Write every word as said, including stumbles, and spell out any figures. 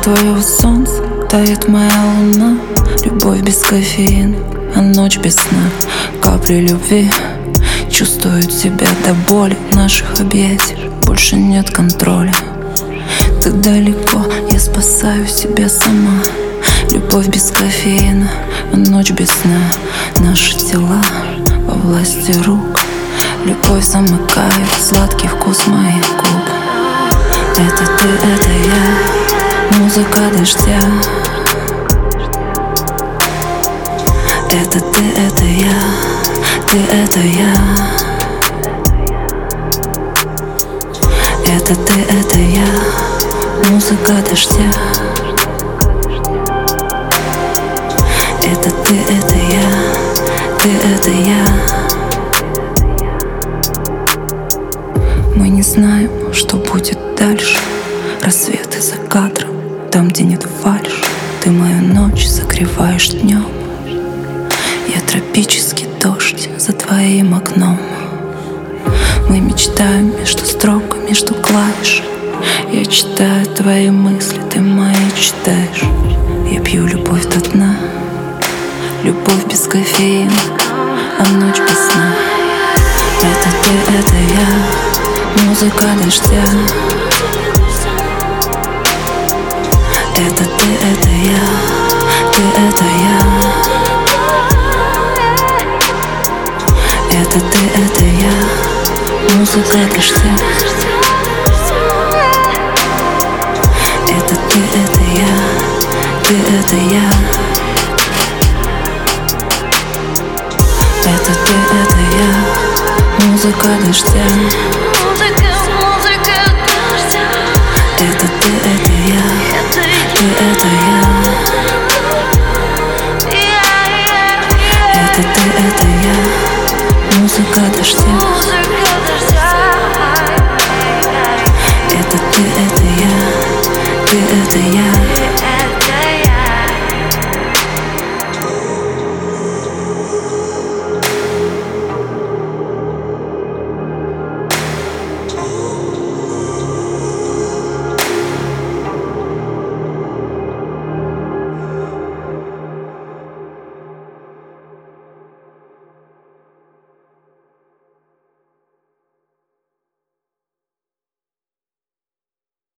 твоего солнца тает моя луна. Любовь без кофеина, а ночь без сна. Капли любви чувствуют себя до боли. В наших объятиях больше нет контроля. Ты далеко, я спасаю себя сама. Любовь без кофеина, а ночь без сна. Наши тела во власти рук. Любовь замыкает сладкий вкус моих губ. Это ты, это я, музыка дождя. Это ты, это я, ты, это я. Это ты, это я, музыка дождя. Это ты, это я, ты, это я. Мы не знаем, что будет дальше. Рассветы за кадром, там, где нет фальши. Ты мою ночь согреваешь днем. Я тропический дождь за твоим окном. Мы мечтаем между строк, между клавиш. Я читаю твои мысли, ты мои читаешь. Я пью любовь до дна. Любовь без кофеина, а ночь без сна. Это ты, это я, музыка дождя. Это ты, это я, ты, это я. Это ты, это я, музыка дождя. Это ты, это я, ты, это я. Это ты, это я, музыка дождя. Музыка, музыка дождя. Это ты, это я, ты, это я. Это ты, это я, музыка дождя.